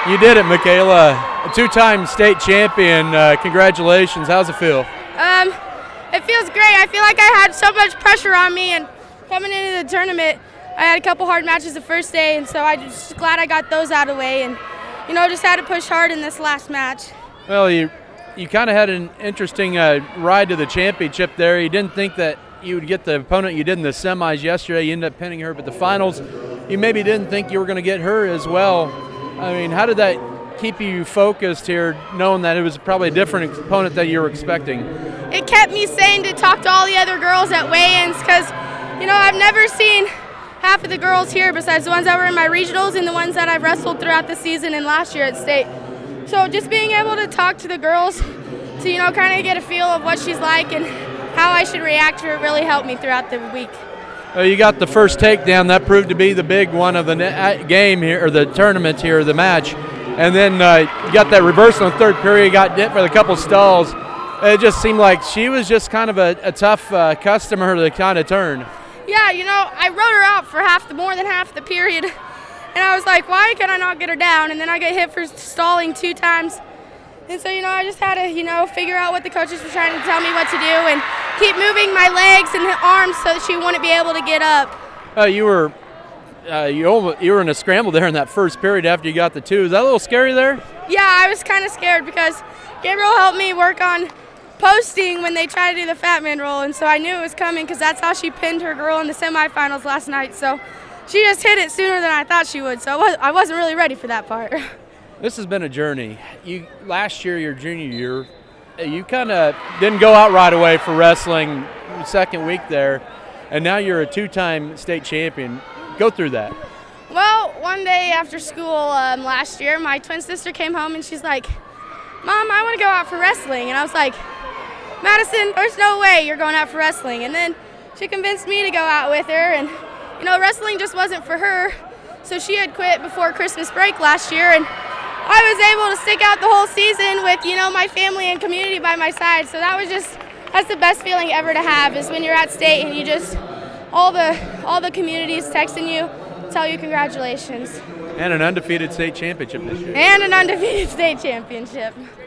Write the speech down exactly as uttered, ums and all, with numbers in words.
You did it, Michaela. A two-time state champion. Uh, congratulations. How's it feel? Um, it feels great. I feel like I had so much pressure on me, and coming into the tournament, I had a couple hard matches the first day, and so I'm just glad I got those out of the way, and you know, just had to push hard in this last match. Well, you you kind of had an interesting uh, ride to the championship there. You didn't think that you would get the opponent you did in the semis yesterday. You ended up pinning her, but the finals, you maybe didn't think you were going to get her as well. I mean, how did that keep you focused here, knowing that it was probably a different opponent that you were expecting? It kept me sane to talk to all the other girls at weigh-ins because, you know, I've never seen half of the girls here besides the ones that were in my regionals and the ones that I've wrestled throughout the season and last year at state. So just being able to talk to the girls to, you know, kind of get a feel of what she's like and how I should react to her really helped me throughout the week. Well, you got the first takedown. That proved to be the big one of the game here, or the tournament here, the match. And then uh, you got that reversal in the third period, got hit for a couple stalls. It just seemed like she was just kind of a, a tough uh, customer to kind of turn. Yeah, you know, I wrote her out for half the more than half the period. And I was like, why can I not get her down? And then I get hit for stalling two times. And so, you know, I just had to, you know, figure out what the coaches were trying to tell me what to do and keep moving my legs and arms so that she wouldn't be able to get up. Uh, you were uh, you almost, you were in a scramble there in that first period after you got the two. Is that a little scary there? Yeah, I was kind of scared because Gabriel helped me work on posting when they tried to do the fat man roll, and so I knew it was coming because that's how she pinned her girl in the semifinals last night. So she just hit it sooner than I thought she would, so I, was, I wasn't really ready for that part. This has been a journey. You last year, your junior year, you kind of didn't go out right away for wrestling second week there, and now you're a two-time state champion. Go through that. Well, one day after school um, last year, my twin sister came home and she's like, Mom, I want to go out for wrestling. And I was like, Madison, there's no way you're going out for wrestling. And then she convinced me to go out with her, and you know, wrestling just wasn't for her. So she had quit before Christmas break last year, and I was able to stick out the whole season with, you know, my family and community by my side. So that was just, that's the best feeling ever to have, is when you're at state and you just, all the all the communities texting you, tell you congratulations. And an undefeated state championship this year. And an undefeated state championship.